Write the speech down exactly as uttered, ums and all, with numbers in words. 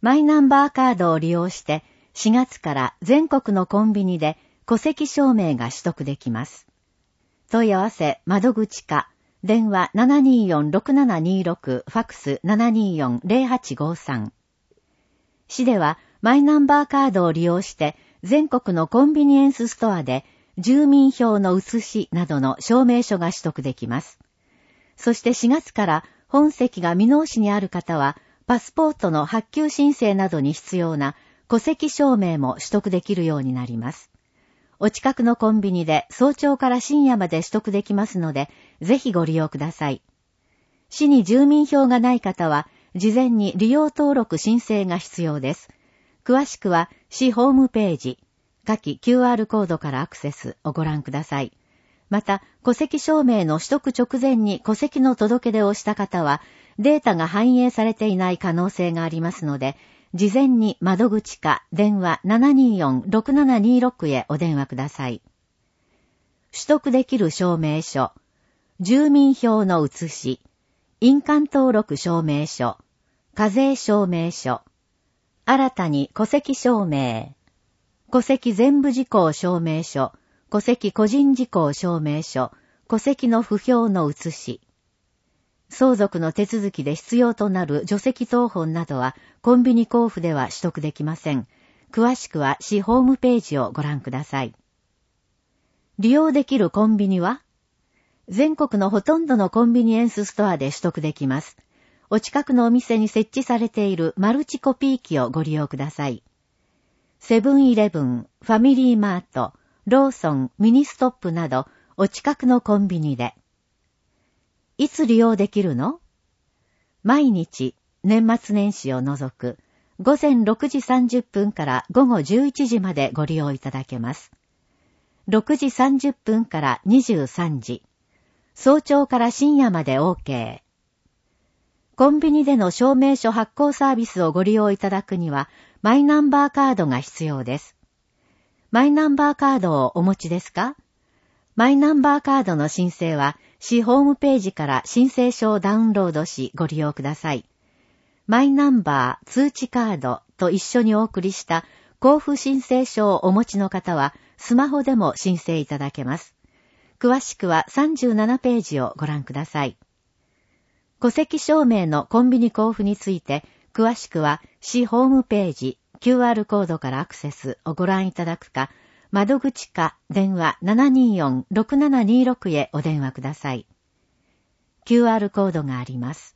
マイナンバーカードを利用してしがつから全国のコンビニで戸籍証明が取得できます。問い合わせ窓口課、電話 ななにーよんろくななにーろく、ファックス ななにーよんぜろはちごさん。市ではマイナンバーカードを利用して全国のコンビニエンスストアで住民票の写しなどの証明書が取得できます。そしてしがつから本籍が箕面市にある方はパスポートの発給申請などに必要な戸籍証明も取得できるようになります。お近くのコンビニで早朝から深夜まで取得できますので、ぜひご利用ください。市に住民票がない方は、事前に利用登録申請が必要です。詳しくは、市ホームページ、下記 キューアール コードからアクセスをご覧ください。また、戸籍証明の取得直前に戸籍の届け出をした方は、データが反映されていない可能性がありますので、事前に窓口か電話 ななにーよんろくななにーろく へお電話ください。取得できる証明書、住民票の写し、印鑑登録証明書、課税証明書、新たに戸籍証明、戸籍全部事項証明書、戸籍個人事項証明書、戸籍の不評の写し、相続の手続きで必要となる除籍謄本などはコンビニ交付では取得できません。詳しくは市ホームページをご覧ください。利用できるコンビニは全国のほとんどのコンビニエンスストアで取得できます。お近くのお店に設置されているマルチコピー機をご利用ください。セブンイレブン、ファミリーマート、ローソン、ミニストップなどお近くのコンビニで。いつ利用できるの？毎日、年末年始を除く、ごぜんろくじさんじゅっぷんからごごじゅういちじまでご利用いただけます。ろくじさんじゅっぷんからにじゅうさんじ、早朝から深夜まで OK。コンビニでの証明書発行サービスをご利用いただくには、マイナンバーカードが必要です。マイナンバーカードをお持ちですか？マイナンバーカードの申請は、市ホームページから申請書をダウンロードしご利用ください。マイナンバー通知カードと一緒にお送りした交付申請書をお持ちの方はスマホでも申請いただけます。詳しくはさんじゅうななページをご覧ください。戸籍証明のコンビニ交付について詳しくは市ホームページ キューアール コードからアクセスをご覧いただくか、窓口か電話 ななにーよんろくななにーろく へお電話ください。キューアール コードがあります。